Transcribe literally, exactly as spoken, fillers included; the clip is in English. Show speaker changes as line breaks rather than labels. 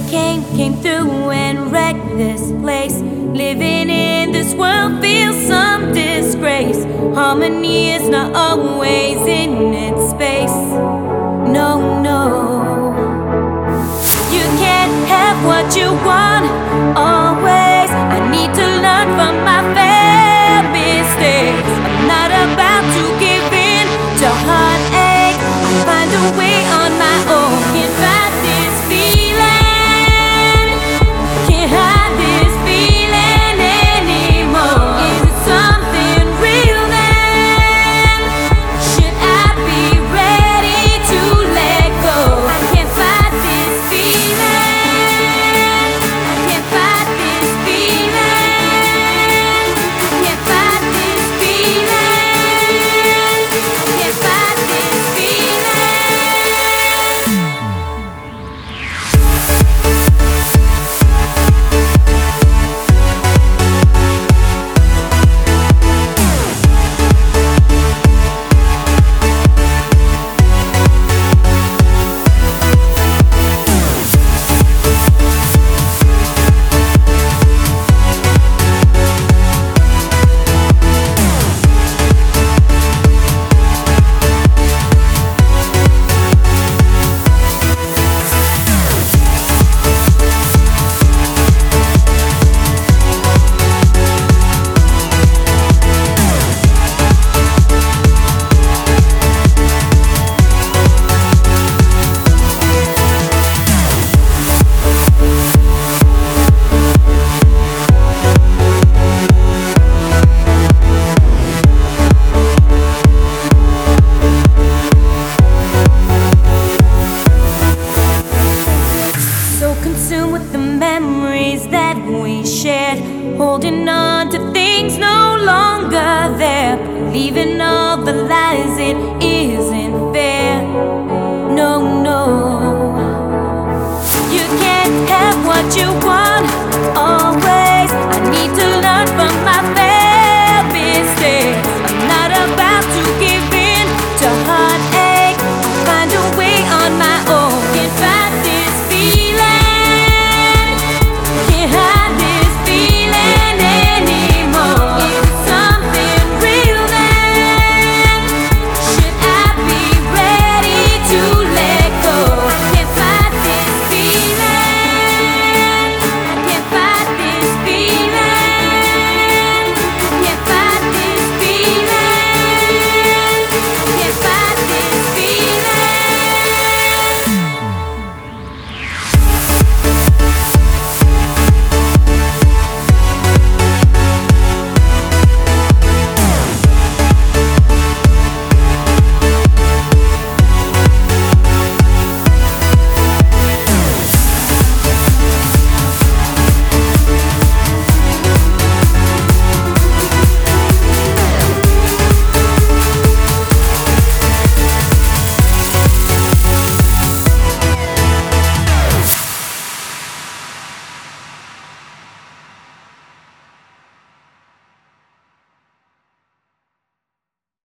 came, came through and wrecked this place. Living in this world feels some disgrace. Harmony is not always in its space. No, no. You can't have what you want always. I need to learn from my fair mistakes. I'm not about to give in to heartache. I find a way on